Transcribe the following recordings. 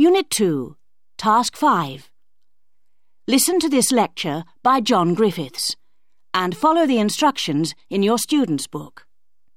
Unit 2, Task 5. Listen to this lecture by John Griffiths and follow the instructions in your student's book.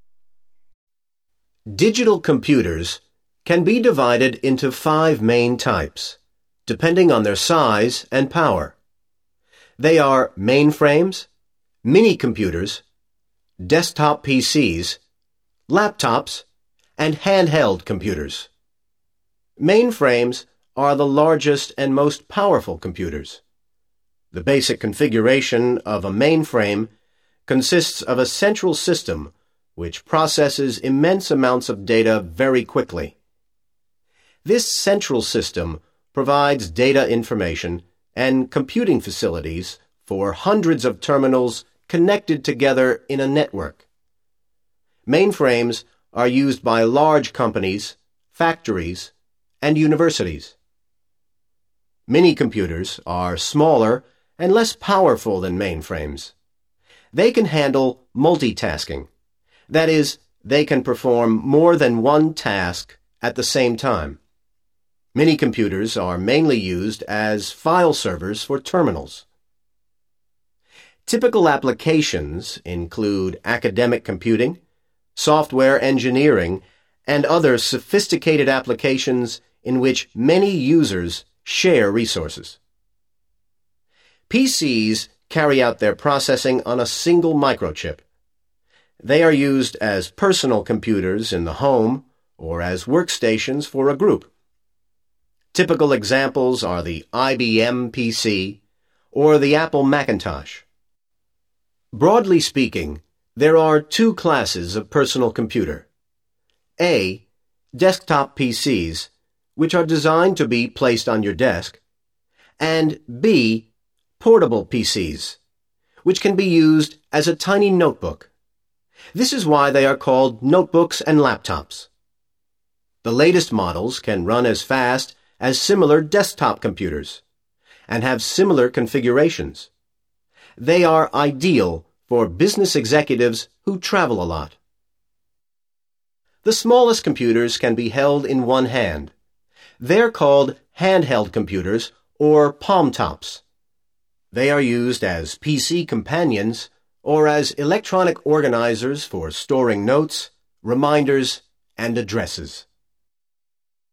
Digital computers can be divided into 5 main types, depending on their size and power. They are mainframes, mini-computers, desktop PCs, laptops, and handheld computers. Mainframes are the largest and most powerful computers. The basic configuration of a mainframe consists of a central system which processes immense amounts of data very quickly. This central system provides data information and computing facilities for hundreds of terminals connected together in a network. Mainframes are used by large companies, factories, and universities. Mini-computers are smaller and less powerful than mainframes. They can handle multitasking. That is, they can perform more than one task at the same time. Mini-computers are mainly used as file servers for terminals. Typical applications include academic computing, software engineering, and other sophisticated applications in which many users share resources. PCs carry out their processing on a single microchip. They are used as personal computers in the home or as workstations for a group. Typical examples are the IBM PC or the Apple Macintosh. Broadly speaking, there are 2 classes of personal computer. A. Desktop PCs, which are designed to be placed on your desk, and B. Portable PCs, which can be used as a tiny notebook. This is why they are called notebooks and laptops. The latest models can run as fast as similar desktop computers and have similar configurations. They are ideal for business executives who travel a lot. The smallest computers can be held in one hand. They're called handheld computers or palm tops. They are used as PC companions or as electronic organizers for storing notes, reminders, and addresses.